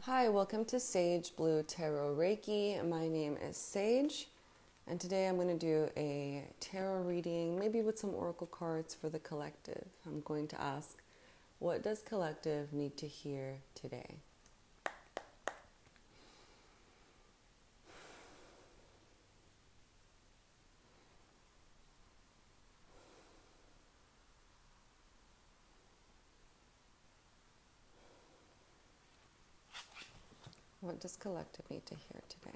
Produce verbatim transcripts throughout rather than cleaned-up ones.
Hi, welcome to Sage Blue Tarot Reiki. My name is Sage, and today I'm going to do a tarot reading, maybe with some oracle cards for the collective. I'm going to ask, what does collective need to hear today? What does collective need to hear today?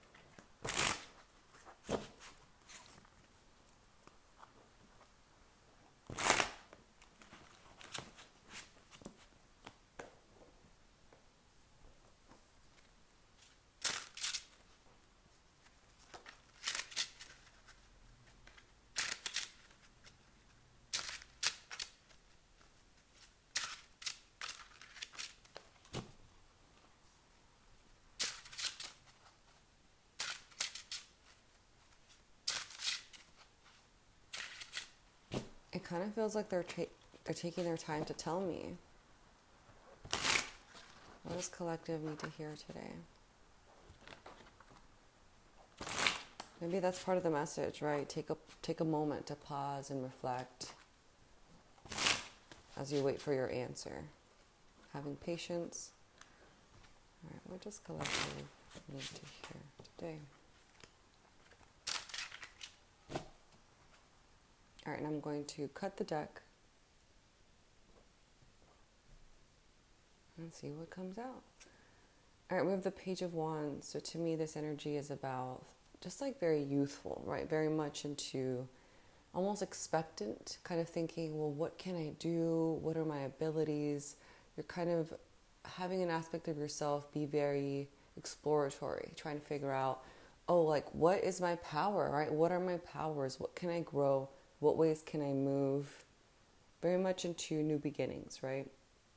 It kind of feels like they're ta- they're taking their time to tell me. What does collective need to hear today? Maybe that's part of the message, right? Take a take a moment to pause and reflect as you wait for your answer. Having patience. All right, what does collective need to hear today? All right, and I'm going to cut the deck and see what comes out. All right, we have the Page of Wands. So to me, this energy is about just like very youthful, right? Very much into almost expectant, kind of thinking, well, what can I do? What are my abilities? You're kind of having an aspect of yourself be very exploratory, trying to figure out, oh, like, what is my power, right? What are my powers? What can I grow? What ways can I move? Very much into new beginnings, right?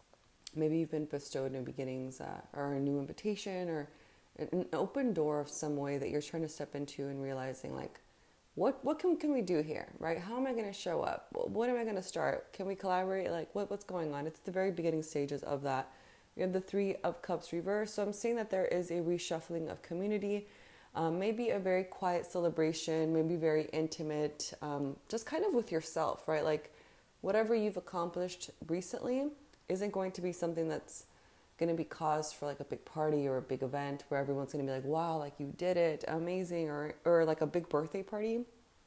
Maybe you've been bestowed new beginnings uh, or a new invitation or an open door of some way that you're trying to step into and realizing, like, what what can, can we do here, right? How am I going to show up? What am I going to start? Can we collaborate? Like, what what's going on? It's the very beginning stages of that. We have the Three of Cups reversed. So I'm seeing that there is a reshuffling of community. Um, maybe a very quiet celebration, maybe very intimate, um, just kind of with yourself, right? Like whatever you've accomplished recently isn't going to be something that's going to be cause for like a big party or a big event where everyone's going to be like, wow, like you did it, amazing, or or like a big birthday party.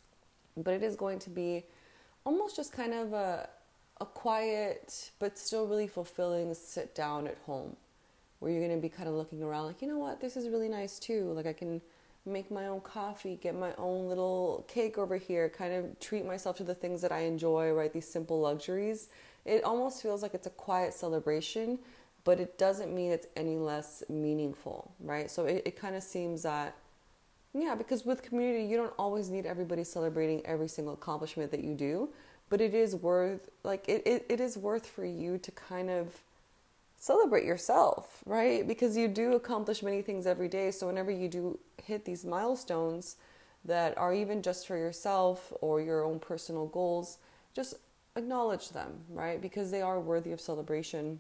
But it is going to be almost just kind of a, a quiet but still really fulfilling sit down at home, where you're going to be kind of looking around like, you know what, this is really nice too. Like I can make my own coffee, get my own little cake over here, kind of treat myself to the things that I enjoy, right? These simple luxuries. It almost feels like it's a quiet celebration, but it doesn't mean it's any less meaningful, right? So it, it kind of seems that, yeah, because with community, you don't always need everybody celebrating every single accomplishment that you do, but it is worth, like, it, it, it is worth for you to kind of celebrate yourself, right? Because you do accomplish many things every day. So whenever you do hit these milestones that are even just for yourself or your own personal goals, just acknowledge them, right? Because they are worthy of celebration.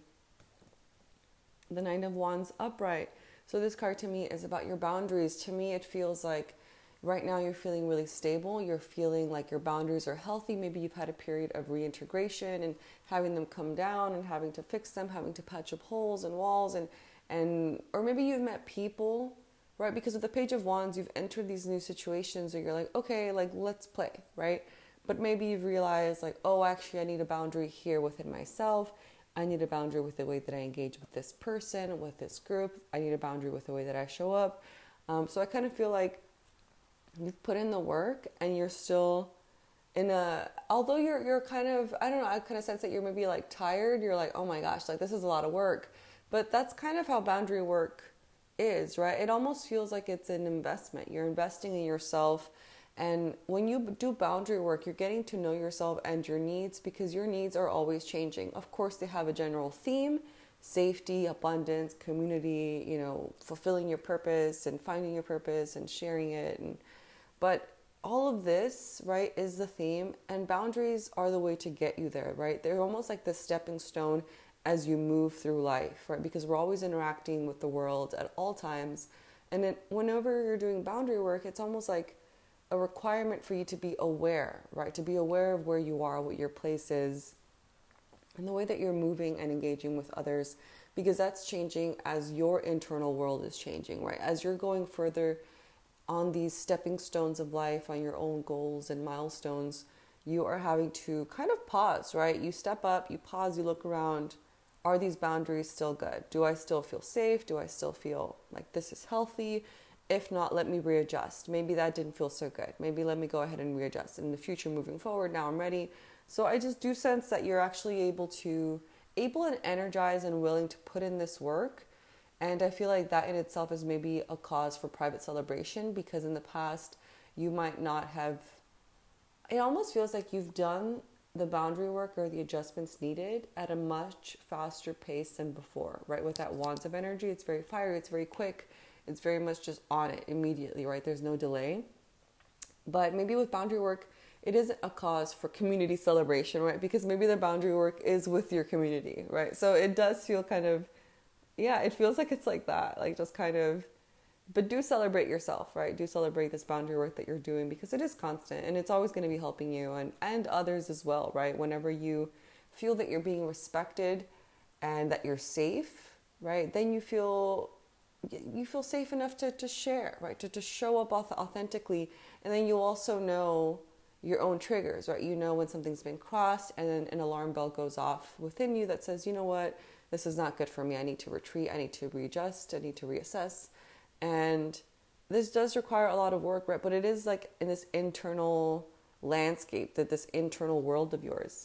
The Nine of Wands upright. So this card to me is about your boundaries. To me, it feels like right now you're feeling really stable. You're feeling like your boundaries are healthy. Maybe you've had a period of reintegration and having them come down and having to fix them, having to patch up holes and walls, and and or maybe you've met people, right? Because with the Page of Wands, you've entered these new situations where you're like, okay, like let's play, right? But maybe you've realized like, oh, actually I need a boundary here within myself. I need a boundary with the way that I engage with this person, with this group. I need a boundary with the way that I show up. Um, so I kind of feel like you've put in the work and you're still in a, although you're you're kind of, I don't know, I kind of sense that you're maybe like tired. You're like, oh my gosh, like this is a lot of work. But that's kind of how boundary work is, right? It almost feels like it's an investment. You're investing in yourself. And when you do boundary work, you're getting to know yourself and your needs, because your needs are always changing. Of course, they have a general theme: safety, abundance, community, you know, fulfilling your purpose and finding your purpose and sharing it. And but all of this, right, is the theme, and boundaries are the way to get you there, right? They're almost like the stepping stone, as you move through life, right? Because we're always interacting with the world at all times. And then whenever you're doing boundary work, it's almost like a requirement for you to be aware, right? To be aware of where you are, what your place is, and the way that you're moving and engaging with others, because that's changing as your internal world is changing, right? As you're going further on these stepping stones of life, on your own goals and milestones, you are having to kind of pause, right? You step up, you pause, you look around. Are these boundaries still good? Do I still feel safe? Do I still feel like this is healthy? If not, let me readjust. Maybe that didn't feel so good. Maybe let me go ahead and readjust. In the future, moving forward, now I'm ready. So I just do sense that you're actually able to, able and energized and willing to put in this work. And I feel like that in itself is maybe a cause for private celebration, because in the past, you might not have, it almost feels like you've done the boundary work or the adjustments needed at a much faster pace than before, right? With that Wands of energy, it's very fiery, it's very quick, it's very much just on it immediately, right? There's no delay. But maybe with boundary work, it isn't a cause for community celebration, right? Because maybe the boundary work is with your community, right? So it does feel kind of, yeah, it feels like it's like that, like just kind of, but do celebrate yourself, right? Do celebrate this boundary work that you're doing, because it is constant and it's always going to be helping you and, and others as well, right? Whenever you feel that you're being respected and that you're safe, right? Then you feel, you feel safe enough to, to share, right? To, to show up authentically. And then you also know your own triggers, right? You know when something's been crossed, and then an alarm bell goes off within you that says, you know what? This is not good for me. I need to retreat. I need to readjust. I need to reassess. And this does require a lot of work, right? But it is like in this internal landscape, that this internal world of yours.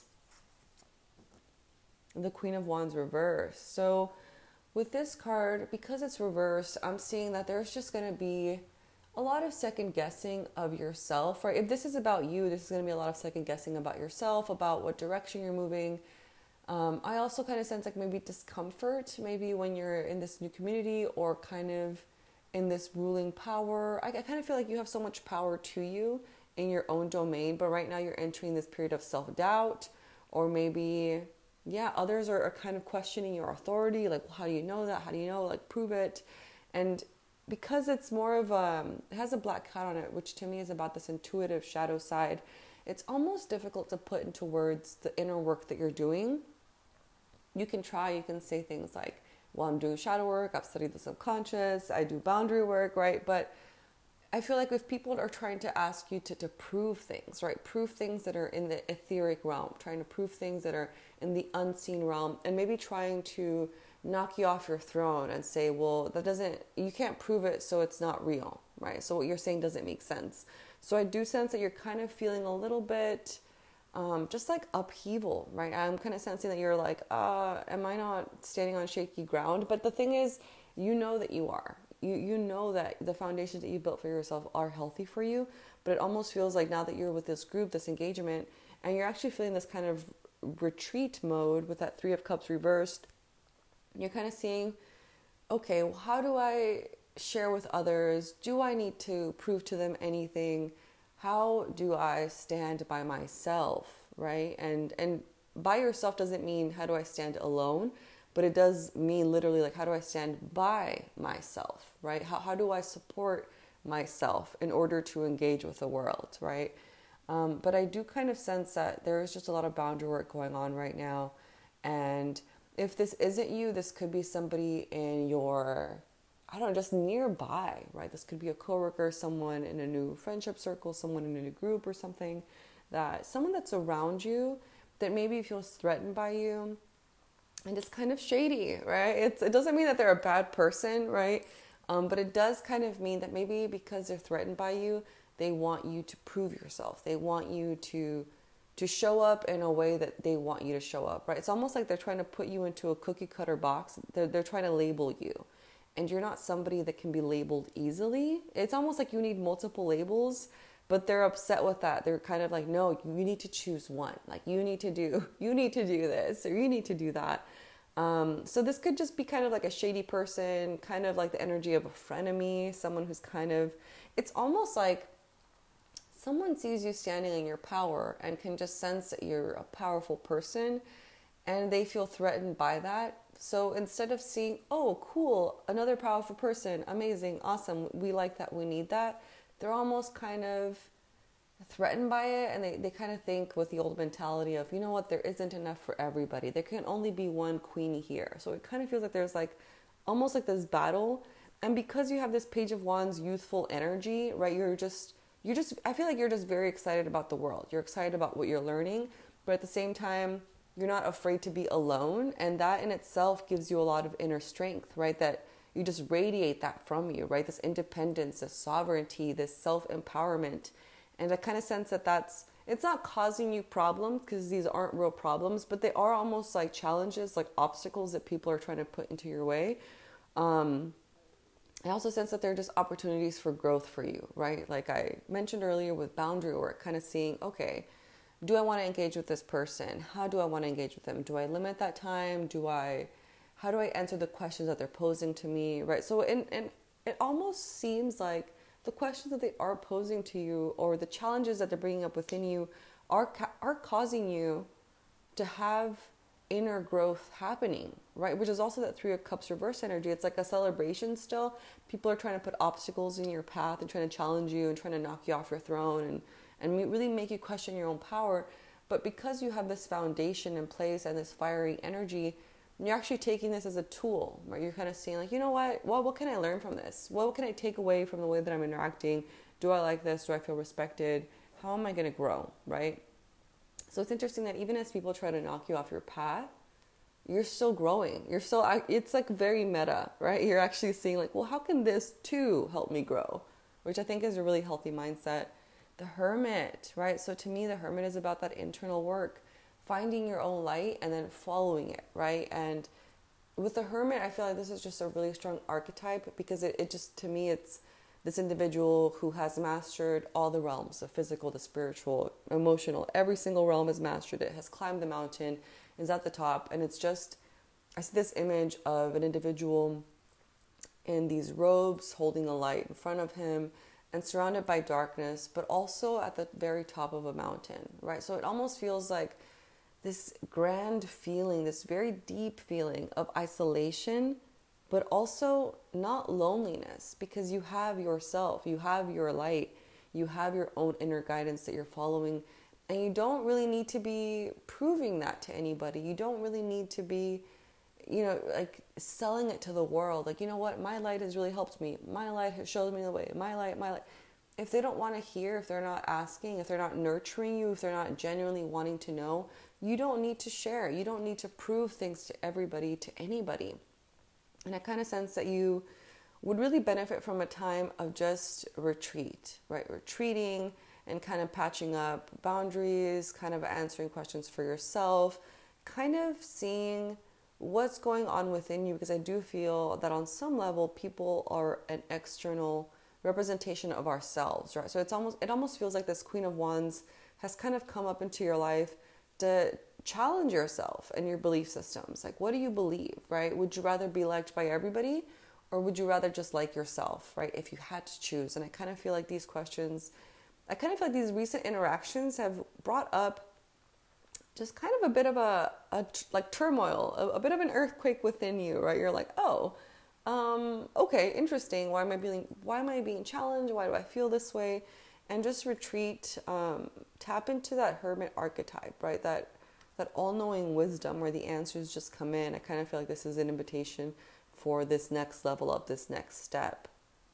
The Queen of Wands reversed. So with this card, because it's reversed, I'm seeing that there's just going to be a lot of second guessing of yourself, right? If this is about you, this is going to be a lot of second guessing about yourself, about what direction you're moving. Um, I also kind of sense like maybe discomfort, maybe when you're in this new community or kind of in this ruling power. I, I kind of feel like you have so much power to you in your own domain, but right now you're entering this period of self-doubt, or maybe, yeah, others are, are kind of questioning your authority. Like, well, how do you know that? How do you know? Like, prove it. And because it's more of a, it has a black cat on it, which to me is about this intuitive shadow side, it's almost difficult to put into words the inner work that you're doing. You can try, you can say things like, well, I'm doing shadow work, I've studied the subconscious, I do boundary work, right? But I feel like if people are trying to ask you to, to prove things, right? Prove things that are in the etheric realm, trying to prove things that are in the unseen realm, and maybe trying to knock you off your throne and say, well, that doesn't, you can't prove it, so it's not real, right? So what you're saying doesn't make sense. So I do sense that you're kind of feeling a little bit um, just like upheaval, right? I'm kind of sensing that you're like, uh, am I not standing on shaky ground? But the thing is, you know that you are. You you know that the foundations that you built for yourself are healthy for you, but it almost feels like now that you're with this group, this engagement, and you're actually feeling this kind of retreat mode with that Three of Cups reversed, you're kind of seeing, okay, well, how do I share with others? Do I need to prove to them anything? How do I stand by myself, right? And and by yourself doesn't mean how do I stand alone, but it does mean literally like how do I stand by myself, right? How how do I support myself in order to engage with the world, right? Um, but I do kind of sense that there is just a lot of boundary work going on right now. And if this isn't you, this could be somebody in your, I don't know, just nearby, right? This could be a coworker, someone in a new friendship circle, someone in a new group or something, that someone that's around you that maybe feels threatened by you. And it's kind of shady, right? It's, it doesn't mean that they're a bad person, right? Um, but it does kind of mean that maybe because they're threatened by you, they want you to prove yourself. They want you to to show up in a way that they want you to show up, right? It's almost like they're trying to put you into a cookie cutter box. They're, they're trying to label you. And you're not somebody that can be labeled easily. It's almost like you need multiple labels, but they're upset with that. They're kind of like, no, you need to choose one. Like you need to do, you need to do this, or you need to do that. Um, so this could just be kind of like a shady person, kind of like the energy of a frenemy, someone who's kind of, it's almost like someone sees you standing in your power and can just sense that you're a powerful person. and they feel threatened by that. So instead of seeing, oh, cool, another powerful person, amazing, awesome, we like that, we need that, they're almost kind of threatened by it, and they, they kind of think with the old mentality of, you know what, there isn't enough for everybody. There can only be one queen here. So it kind of feels like there's like almost like this battle. And because you have this Page of Wands youthful energy, right, you're just, you're just, I feel like you're just very excited about the world. You're excited about what you're learning, but at the same time, you're not afraid to be alone. And that in itself gives you a lot of inner strength, right? That you just radiate that from you, right? This independence, this sovereignty, this self-empowerment. And I kind of sense that that's, it's not causing you problems because these aren't real problems, but they are almost like challenges, like obstacles that people are trying to put into your way. Um, I also sense that they're just opportunities for growth for you, right? Like I mentioned earlier with boundary work, kind of seeing, okay, do I want to engage with this person? How do I want to engage with them? Do I limit that time? Do I, how do I answer the questions that they're posing to me, right? So in, in, it almost seems like the questions that they are posing to you or the challenges that they're bringing up within you are are causing you to have inner growth happening, right? Which is also that Three of Cups reverse energy. It's like a celebration still. People are trying to put obstacles in your path and trying to challenge you and trying to knock you off your throne and, and really make you question your own power. But because you have this foundation in place and this fiery energy, you're actually taking this as a tool, right? You're kind of seeing like, you know what? Well, what can I learn from this? What can I take away from the way that I'm interacting? Do I like this? Do I feel respected? How am I going to grow, right? So it's interesting that even as people try to knock you off your path, you're still growing. You're still, it's like very meta, right? You're actually seeing like, well, how can this too help me grow? Which I think is a really healthy mindset. The Hermit, right? So to me, the Hermit is about that internal work, finding your own light and then following it, right? And with the Hermit, I feel like this is just a really strong archetype because it, it just, to me, it's this individual who has mastered all the realms, the physical, the spiritual, emotional, every single realm has mastered it, has climbed the mountain, is at the top. And it's just, I see this image of an individual in these robes holding a light in front of him and surrounded by darkness, but also at the very top of a mountain, right? So it almost feels like this grand feeling, this very deep feeling of isolation, but also not loneliness, because you have yourself, you have your light, you have your own inner guidance that you're following, and you don't really need to be proving that to anybody. You don't really need to be, you know, like selling it to the world. Like, you know what, my light has really helped me. My light has showed me the way. My light, my light. If they don't want to hear, if they're not asking, if they're not nurturing you, if they're not genuinely wanting to know, you don't need to share. You don't need to prove things to everybody, to anybody. And I kind of sense that you would really benefit from a time of just retreat, right? Retreating and kind of patching up boundaries, kind of answering questions for yourself, kind of seeing what's going on within you, because I do feel that on some level, people are an external representation of ourselves, right? So it's almost, it almost feels like this Queen of Wands has kind of come up into your life to challenge yourself and your belief systems. Like, what do you believe, right? Would you rather be liked by everybody, or would you rather just like yourself, right? If you had to choose. And I kind of feel like these questions, I kind of feel like these recent interactions have brought up just kind of a bit of a, a like turmoil, a, a bit of an earthquake within you, right? You're like, oh, um, okay, interesting. Why am I being, why am I being challenged? Why do I feel this way? And just retreat, um, tap into that Hermit archetype, right? That that all-knowing wisdom where the answers just come in. I kind of feel like this is an invitation for this next level up, this next step.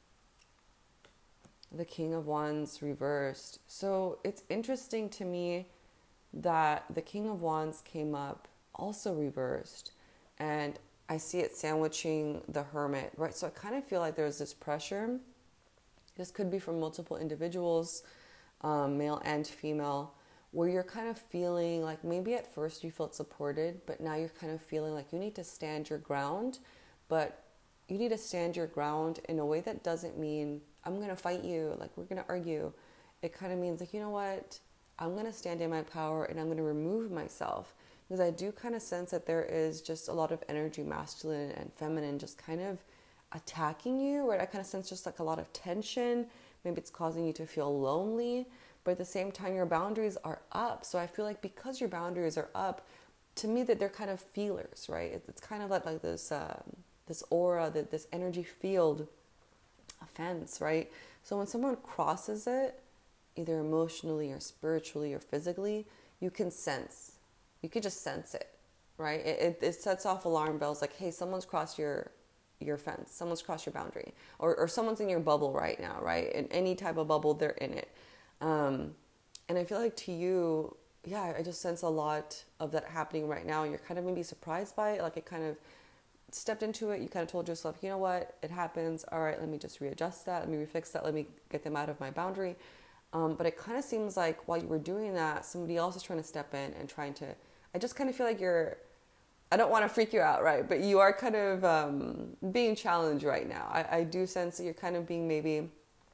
The King of Wands reversed. So it's interesting to me that the King of Wands came up also reversed, and I see it sandwiching the Hermit, right? So I kind of feel like there's this pressure. This could be from multiple individuals, um, male and female, where you're kind of feeling like maybe at first you felt supported, but now you're kind of feeling like you need to stand your ground, but you need to stand your ground in a way that doesn't mean I'm going to fight you, like we're going to argue. It kind of means like, you know what, I'm going to stand in my power and I'm going to remove myself, because I do kind of sense that there is just a lot of energy, masculine and feminine, just kind of attacking you, right? I kind of sense just like a lot of tension. Maybe it's causing you to feel lonely, but at the same time, your boundaries are up. So I feel like because your boundaries are up, to me that they're kind of feelers, right? It's kind of like, like this um, this aura, that this energy field, a fence, right? So when someone crosses it, either emotionally or spiritually or physically, you can sense, you could just sense it, right? It, it, it sets off alarm bells like, hey, someone's crossed your your fence, someone's crossed your boundary, or, or someone's in your bubble right now, right? In any type of bubble, they're in it. Um, and I feel like to you, yeah, I just sense a lot of that happening right now. You're kind of maybe surprised by it, like it kind of stepped into it. You kind of told yourself, you know what, it happens. All right, let me just readjust that. Let me refix that. Let me get them out of my boundary. Um, but it kind of seems like while you were doing that, somebody else is trying to step in and trying to, I just kind of feel like you're, I don't want to freak you out, right? But you are kind of um, being challenged right now. I, I do sense that you're kind of being maybe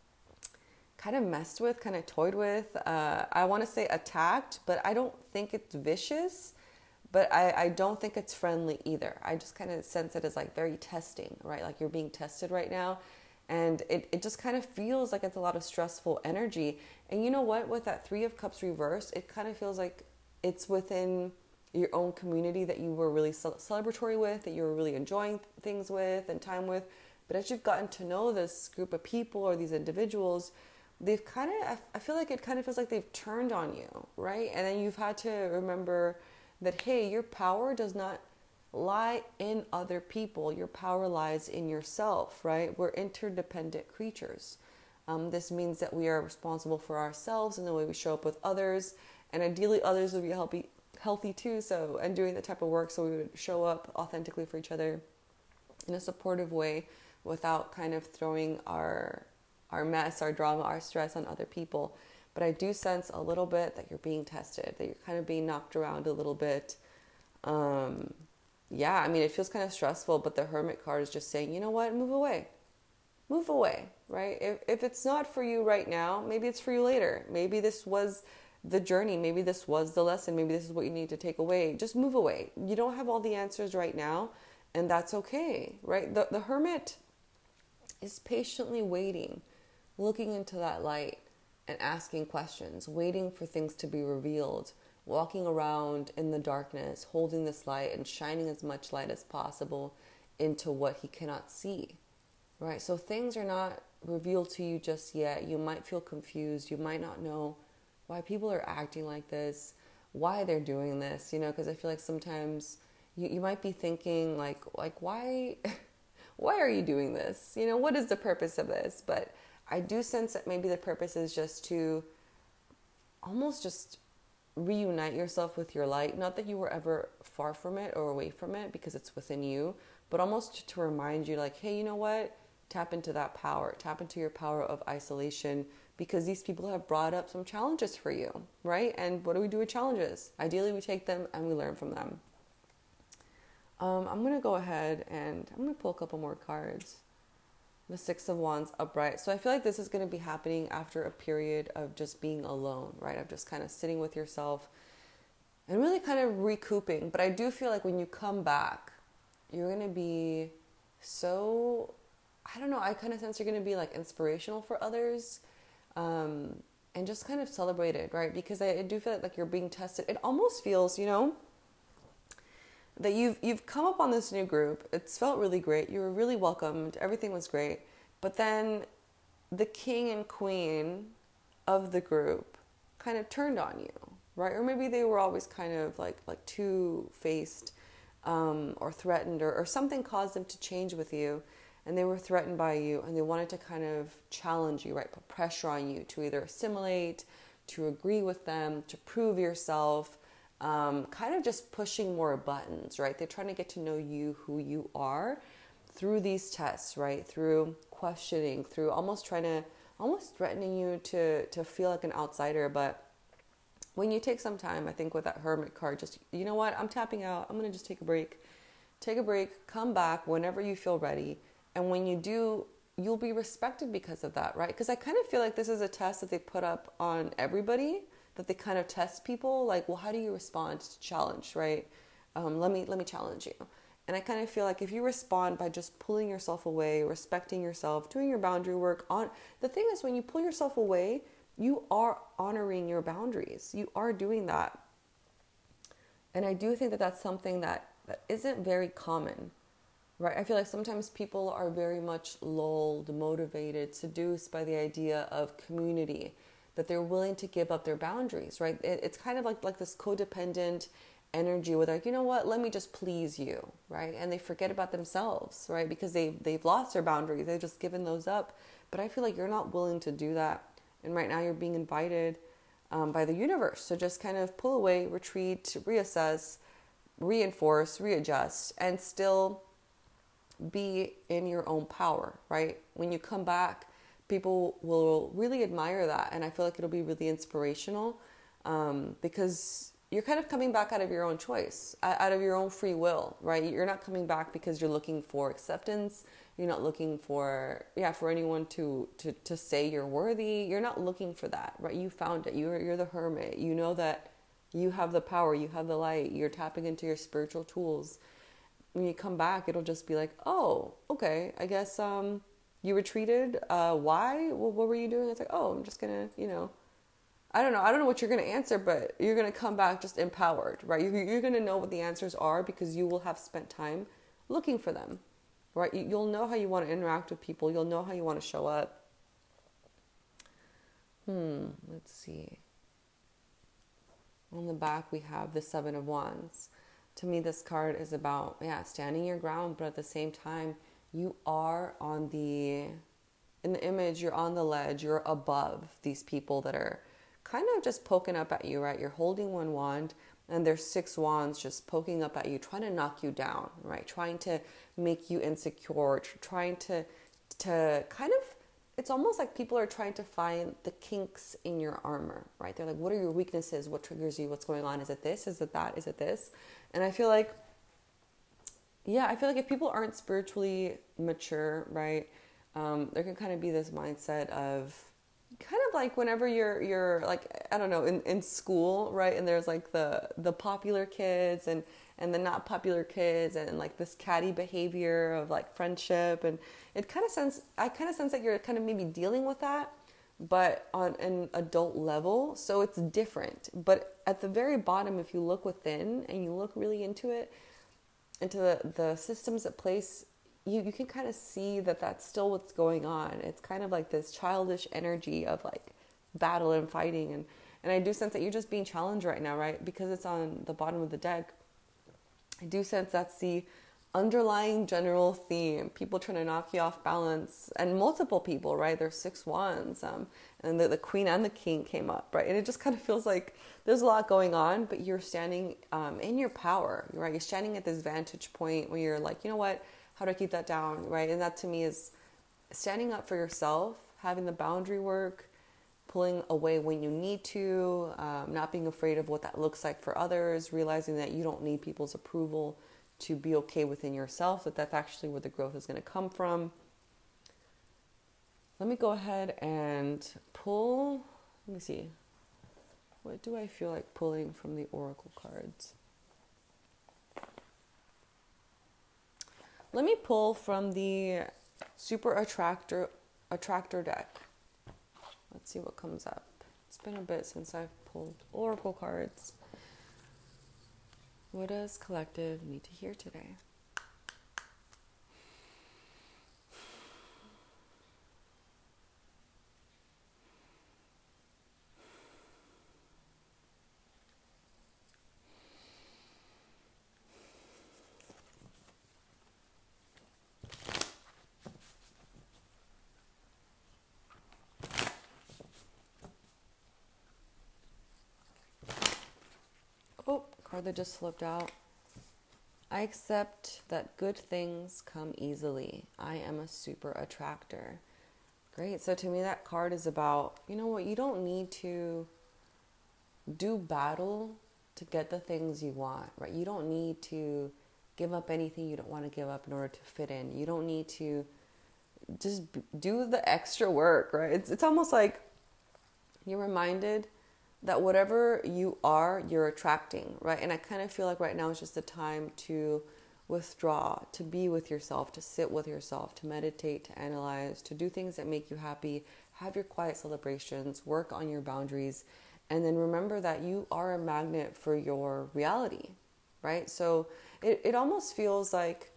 kind of messed with, kind of toyed with. Uh, I want to say attacked, but I don't think it's vicious, but I, I don't think it's friendly either. I just kind of sense it as like very testing, right? Like you're being tested right now. And it, it just kind of feels like it's a lot of stressful energy. And you know what? With that Three of Cups reversed, it kind of feels like it's within your own community that you were really celebratory with, that you were really enjoying things with and time with. But as you've gotten to know this group of people or these individuals, they've kind of, I feel like it kind of feels like they've turned on you, right? And then you've had to remember that, hey, your power does not lie in other people. Your power lies in yourself, right? We're interdependent creatures. Um, this means that we are responsible for ourselves and the way we show up with others. And ideally, others would be healthy, healthy too. So, and doing the type of work so we would show up authentically for each other in a supportive way without kind of throwing our our mess, our drama, our stress on other people. But I do sense a little bit that you're being tested, that you're kind of being knocked around a little bit. Um, yeah, I mean, it feels kind of stressful, but the Hermit card is just saying, you know what, move away. Move away, right? If if it's not for you right now, maybe it's for you later. Maybe this was the journey. Maybe this was the lesson. Maybe this is what you need to take away. Just move away. You don't have all the answers right now, and that's okay, right? The, the Hermit is patiently waiting, looking into that light and asking questions, waiting for things to be revealed, walking around in the darkness, holding this light and shining as much light as possible into what he cannot see, right? So things are not revealed to you just yet. You might feel confused. You might not know why people are acting like this, why they're doing this, you know, because I feel like sometimes you, you might be thinking like, like why, why are you doing this? You know, what is the purpose of this? But I do sense that maybe the purpose is just to almost just reunite yourself with your light. Not that you were ever far from it or away from it because it's within you, but almost to remind you like, hey, you know what? Tap into that power. Tap into your power of isolation because these people have brought up some challenges for you, right? And what do we do with challenges? Ideally, we take them and we learn from them. Um, I'm going to go ahead and I'm going to pull a couple more cards. The Six of Wands upright. So I feel like this is going to be happening after a period of just being alone, right? Of just kind of sitting with yourself and really kind of recouping. But I do feel like when you come back, you're going to be so, I don't know, I kind of sense you're going to be like inspirational for others um, and just kind of celebrated, right? Because I, I do feel like, like you're being tested. It almost feels, you know, that you've you've come up on this new group. It's felt really great. You were really welcomed. Everything was great. But then the king and queen of the group kind of turned on you, right? Or maybe they were always kind of like like two-faced um, or threatened or, or something caused them to change with you and they were threatened by you and they wanted to kind of challenge you, right? Put pressure on you to either assimilate, to agree with them, to prove yourself. Um, kind of just pushing more buttons, right? They're trying to get to know you, who you are through these tests, right? Through questioning, through almost trying to, almost threatening you to, to feel like an outsider. But when you take some time, I think with that Hermit card, just, you know what? I'm tapping out. I'm going to just take a break. Take a break, come back whenever you feel ready. And when you do, you'll be respected because of that, right? Because I kind of feel like this is a test that they put up on everybody, that they kind of test people like, well, how do you respond to challenge, right? Um, let me let me challenge you. And I kind of feel like if you respond by just pulling yourself away, respecting yourself, doing your boundary work on, the thing is when you pull yourself away, you are honoring your boundaries. You are doing that. And I do think that that's something that, that isn't very common, right? I feel like sometimes people are very much lulled, motivated, seduced by the idea of community, that they're willing to give up their boundaries, right? It, it's kind of like, like this codependent energy where they're like, you know what, let me just please you, right? And they forget about themselves, right? Because they, they've lost their boundaries. They've just given those up. But I feel like you're not willing to do that. And right now you're being invited um, by the universe to just kind of pull away, retreat, reassess, reinforce, readjust, and still be in your own power, right? When you come back, people will really admire that. And I feel like it'll be really inspirational um, because you're kind of coming back out of your own choice, out of your own free will, right? You're not coming back because you're looking for acceptance. You're not looking for, yeah, for anyone to, to, to say you're worthy. You're not looking for that, right? You found it. You're, you're the hermit. You know that you have the power. You have the light. You're tapping into your spiritual tools. When you come back, it'll just be like, oh, okay, I guess um, you retreated. Uh, why? Well, what were you doing? It's like, oh, I'm just going to, you know, I don't know. I don't know what you're going to answer, but you're going to come back just empowered, right? You're, you're going to know what the answers are because you will have spent time looking for them, right? You, you'll know how you want to interact with people. You'll know how you want to show up. Hmm, let's see. On the back, we have the Seven of Wands. To me, this card is about, yeah, standing your ground, but at the same time, you are on the, in the image, you're on the ledge, you're above these people that are kind of just poking up at you, right? You're holding one wand and there's six wands just poking up at you, trying to knock you down, right? Trying to make you insecure, trying to, to kind of, it's almost like people are trying to find the kinks in your armor, right? They're like, what are your weaknesses? What triggers you? What's going on? Is it this? Is it that? Is it this? And I feel like, yeah, I feel like if people aren't spiritually mature, right, um, there can kind of be this mindset of kind of like whenever you're, you're like, I don't know, in, in school, right, and there's like the, the popular kids and, and the not popular kids and like this catty behavior of like friendship. And it kind of sense, I kind of sense that you're kind of maybe dealing with that, but on an adult level. So it's different. But at the very bottom, if you look within and you look really into it, into the, the systems at place, you, you can kind of see that that's still what's going on. It's kind of like this childish energy of like battle and fighting. And, and I do sense that you're just being challenged right now, right? Because it's on the bottom of the deck. I do sense that's the underlying general theme. People trying to knock you off balance, and multiple people, right? There's six wands, um, and the, the queen and the king came up, right? And it just kind of feels like there's a lot going on, but you're standing um, in your power, right? You're standing at this vantage point where you're like, you know what? How do I keep that down, right? And that to me is standing up for yourself, having the boundary work, pulling away when you need to, um, not being afraid of what that looks like for others, realizing that you don't need people's approval to be okay within yourself, that that's actually where the growth is going to come from. Let me go ahead and pull, let me see, what do I feel like pulling from the oracle cards? Let me pull from the Super Attractor, Attractor deck. Let's see what comes up. It's been a bit since I've pulled oracle cards. What does collective need to hear today? Oh, card that just slipped out. I accept that good things come easily. I am a super attractor. Great. So to me, that card is about, you know what, you don't need to do battle to get the things you want, right? You don't need to give up anything you don't want to give up in order to fit in. You don't need to just do the extra work, right? It's, it's almost like you're reminded that whatever you are, you're attracting, right? And I kind of feel like right now is just the time to withdraw, to be with yourself, to sit with yourself, to meditate, to analyze, to do things that make you happy, have your quiet celebrations, work on your boundaries, and then remember that you are a magnet for your reality, right? So it, it almost feels like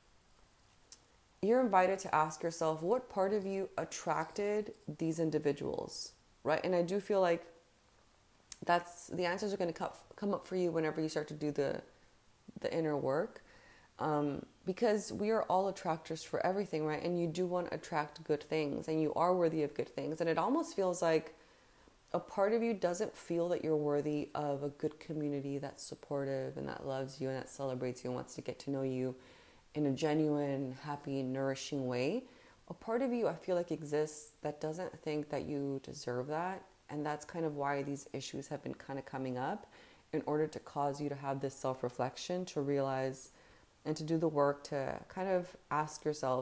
you're invited to ask yourself, what part of you attracted these individuals, right? And I do feel like that's the answers are going to come up for you whenever you start to do the the inner work, um, because we are all attractors for everything, right? And you do want to attract good things, and you are worthy of good things. And it almost feels like a part of you doesn't feel that you're worthy of a good community that's supportive and that loves you and that celebrates you and wants to get to know you in a genuine, happy, nourishing way. A part of you, I feel like, exists that doesn't think that you deserve that. And that's kind of why these issues have been kind of coming up, in order to cause you to have this self-reflection, to realize and to do the work to kind of ask yourself,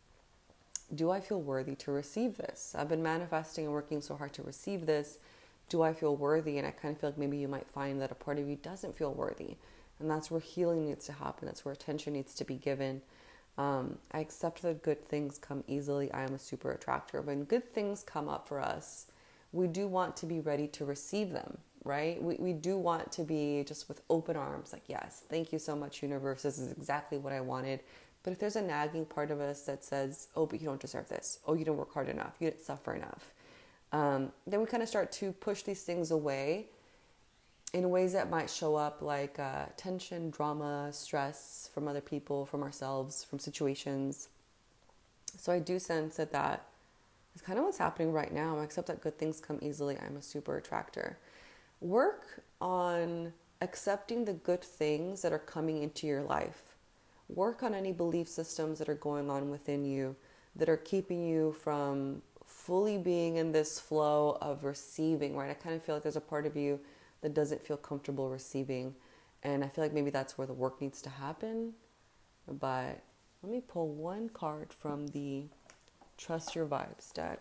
do I feel worthy to receive this? I've been manifesting and working so hard to receive this. Do I feel worthy? And I kind of feel like maybe you might find that a part of you doesn't feel worthy. And that's where healing needs to happen. That's where attention needs to be given. Um, I accept that good things come easily. I am a super attractor. When good things come up for us, we do want to be ready to receive them, right? We we do want to be just with open arms, like, yes, thank you so much, universe. This is exactly what I wanted. But if there's a nagging part of us that says, oh, but you don't deserve this. Oh, you didn't work hard enough. You didn't suffer enough. Um, then we kind of start to push these things away in ways that might show up like uh, tension, drama, stress from other people, from ourselves, from situations. So I do sense that that is kind of what's happening right now, except that good things come easily. I'm a super attractor. Work on accepting the good things that are coming into your life. Work on any belief systems that are going on within you that are keeping you from fully being in this flow of receiving, right? I kind of feel like there's a part of you that doesn't feel comfortable receiving. And I feel like maybe that's where the work needs to happen. But let me pull one card from the Trust Your Vibes deck.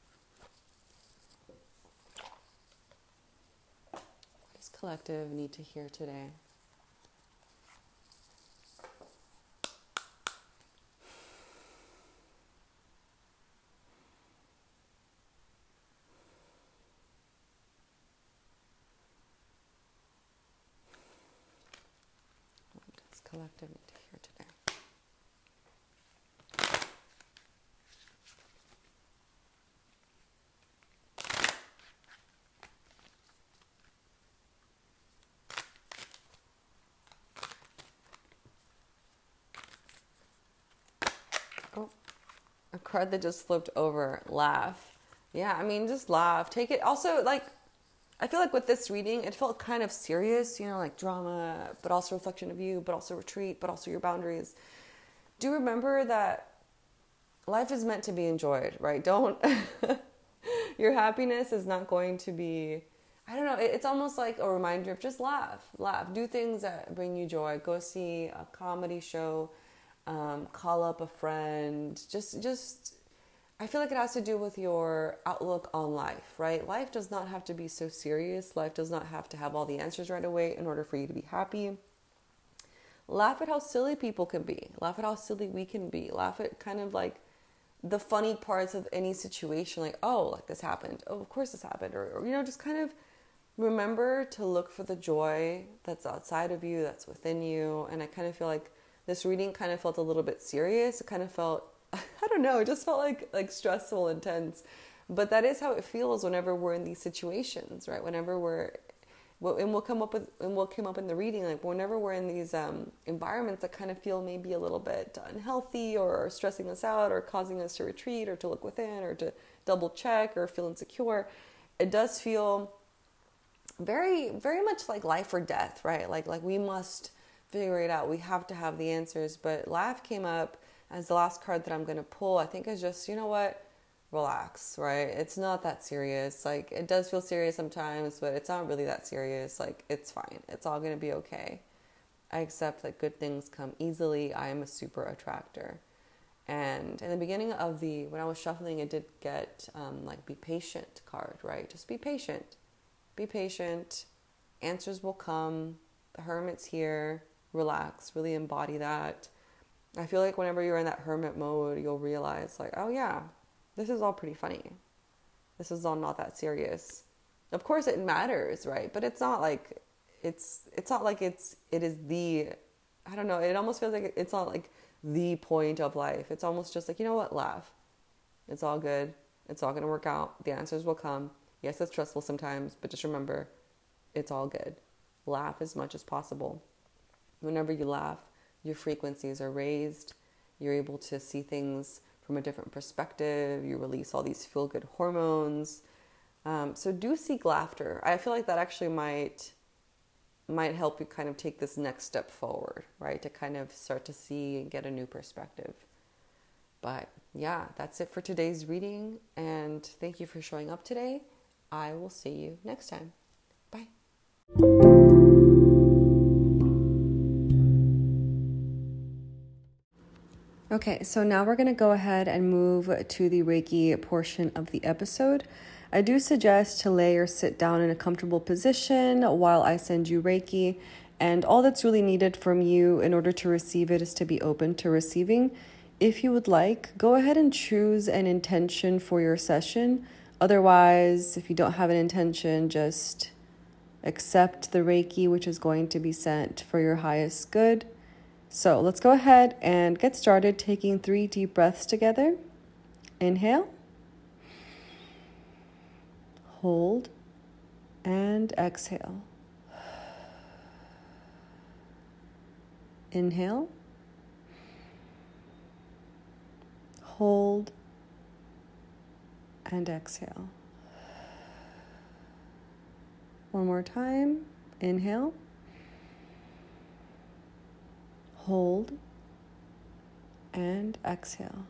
What does collective need to hear today? What does collective need to hear today? Oh, a card that just flipped over. Laugh. Yeah, I mean, just laugh. Take it. Also, like, I feel like with this reading, it felt kind of serious, you know, like drama, but also reflection of you, but also retreat, but also your boundaries. Do remember that life is meant to be enjoyed, right? Don't, your happiness is not going to be, I don't know, it's almost like a reminder of just laugh, laugh, do things that bring you joy. Go see a comedy show, um, call up a friend, just, just, I feel like it has to do with your outlook on life, right? Life does not have to be so serious. Life does not have to have all the answers right away in order for you to be happy. Laugh at how silly people can be. Laugh at how silly we can be. Laugh at kind of like the funny parts of any situation. Like, oh, like this happened. Oh, of course this happened. Or, or, you know, just kind of remember to look for the joy that's outside of you, that's within you. And I kind of feel like this reading kind of felt a little bit serious. It kind of felt, I don't know, it just felt like like stressful, intense. But that is how it feels whenever we're in these situations, right? Whenever we're, well, and we'll come up with, and we'll come up in the reading, like whenever we're in these um, environments that kind of feel maybe a little bit unhealthy or stressing us out or causing us to retreat or to look within or to double check or feel insecure, it does feel very, very much like life or death, right? Like, like we must figure it out. We have to have the answers. But laugh came up as the last card that I'm going to pull. I think is just, you know what? Relax, right? It's not that serious. Like, it does feel serious sometimes, but it's not really that serious. Like, it's fine. It's all going to be okay. I accept that good things come easily. I am a super attractor. And in the beginning of the, when I was shuffling, it did get, um, like, be patient card, right? Just be patient. Be patient. Answers will come. The Hermit's here. Relax. Really embody that. I feel like whenever you're in that hermit mode, you'll realize, like, oh yeah, this is all pretty funny. This is all not that serious. Of course it matters, right? But it's not like, it's it's not like it's it is the, I don't know, it almost feels like it's not like the point of life. It's almost just like, you know what, laugh. It's all good. It's all going to work out. The answers will come. Yes, it's stressful sometimes, but just remember, it's all good. Laugh as much as possible. Whenever you laugh, your frequencies are raised. You're able to see things from a different perspective. You release all these feel-good hormones. Um, so do seek laughter. I feel like that actually might might help you kind of take this next step forward, right? To kind of start to see and get a new perspective. But yeah, that's it for today's reading. And thank you for showing up today. I will see you next time. Bye. Okay, so now we're going to go ahead and move to the Reiki portion of the episode. I do suggest to lay or sit down in a comfortable position while I send you Reiki. And all that's really needed from you in order to receive it is to be open to receiving. If you would like, go ahead and choose an intention for your session. Otherwise, if you don't have an intention, just accept the Reiki, which is going to be sent for your highest good. So let's go ahead and get started taking three deep breaths together. Inhale. Hold and exhale. Inhale. Hold and exhale. One more time. Inhale. Hold and exhale.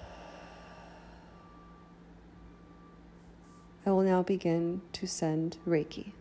I will now begin to send Reiki.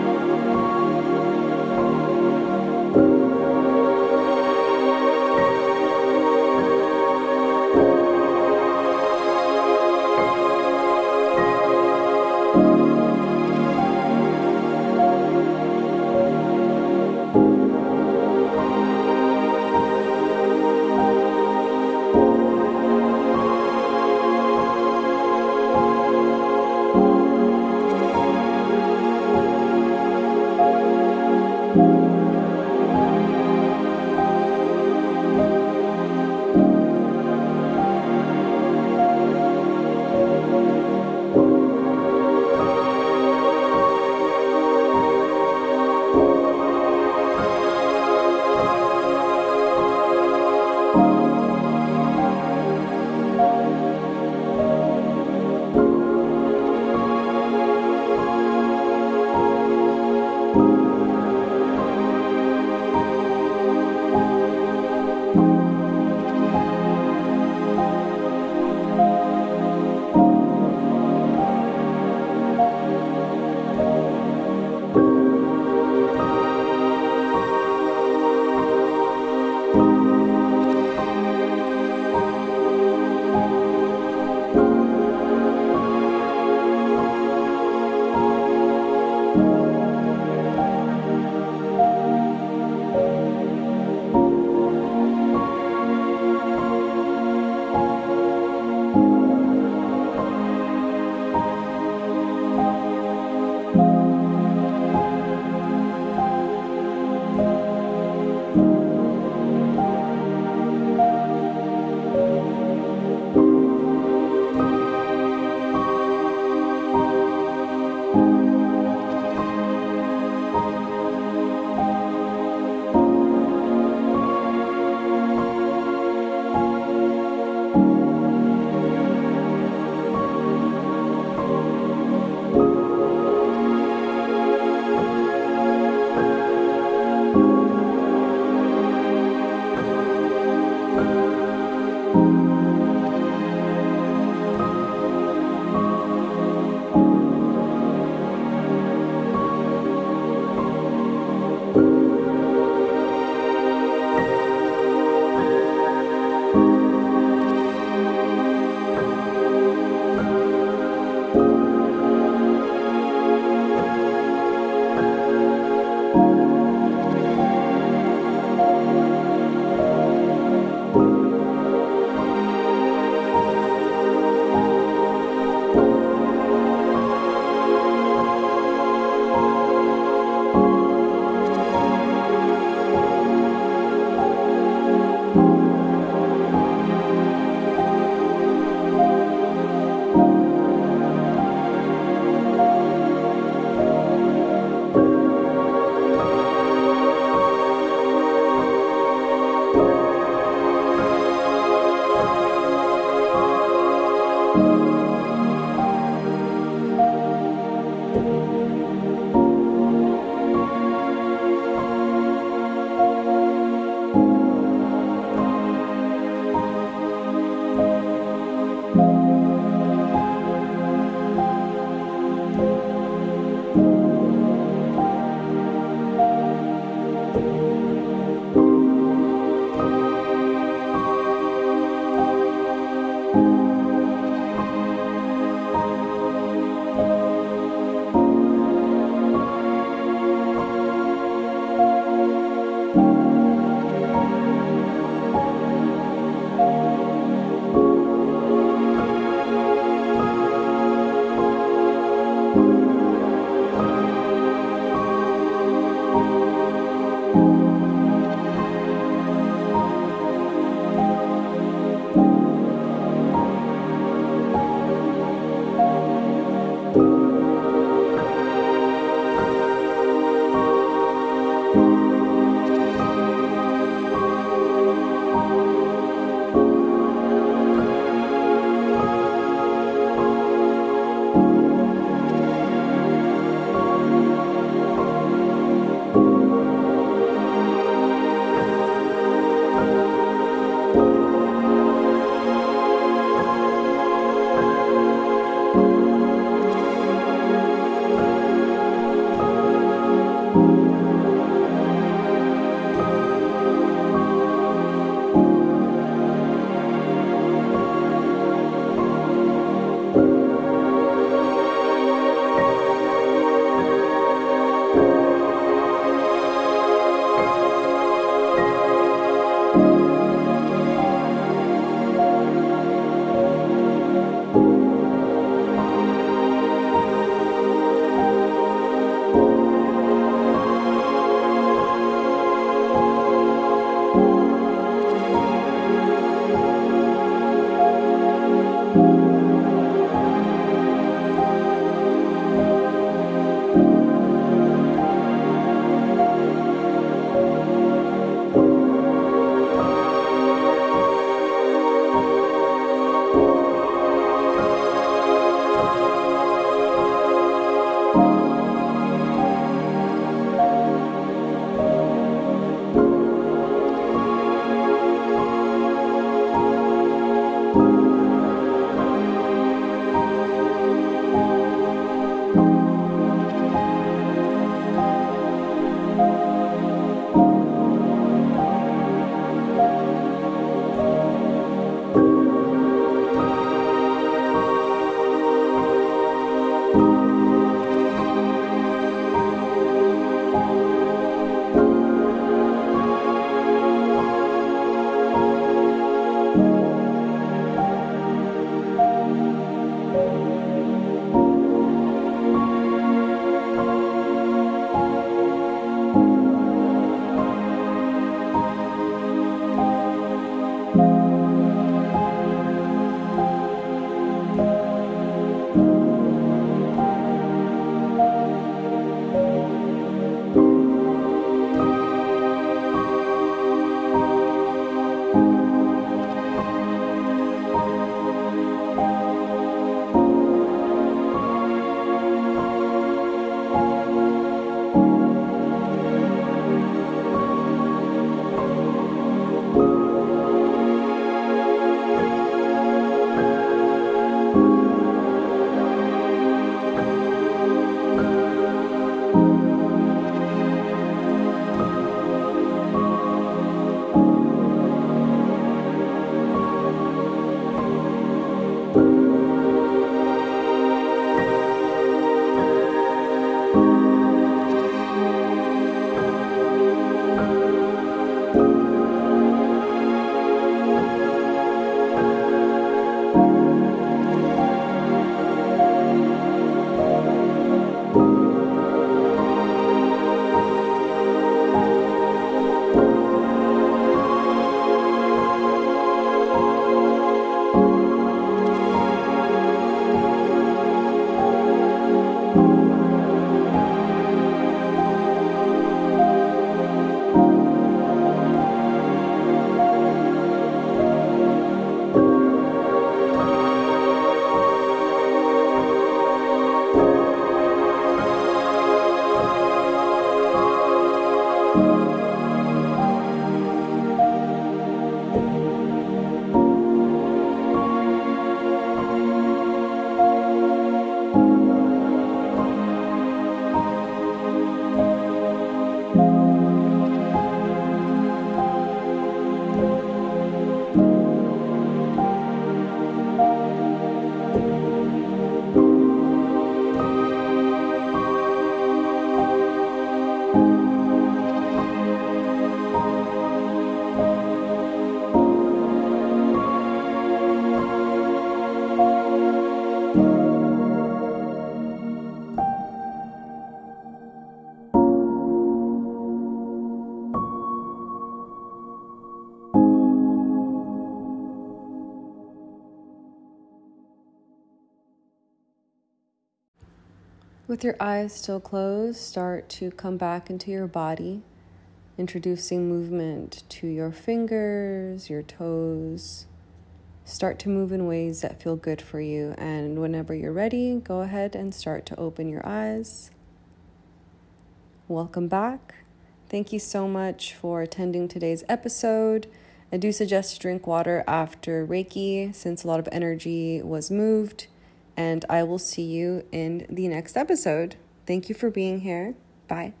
With your eyes still closed, start to come back into your body, introducing movement to your fingers, your toes. Start to move in ways that feel good for you. And whenever you're ready, go ahead and start to open your eyes. Welcome back. Thank you so much for attending today's episode. I do suggest to drink water after Reiki since a lot of energy was moved. And I will see you in the next episode. Thank you for being here. Bye.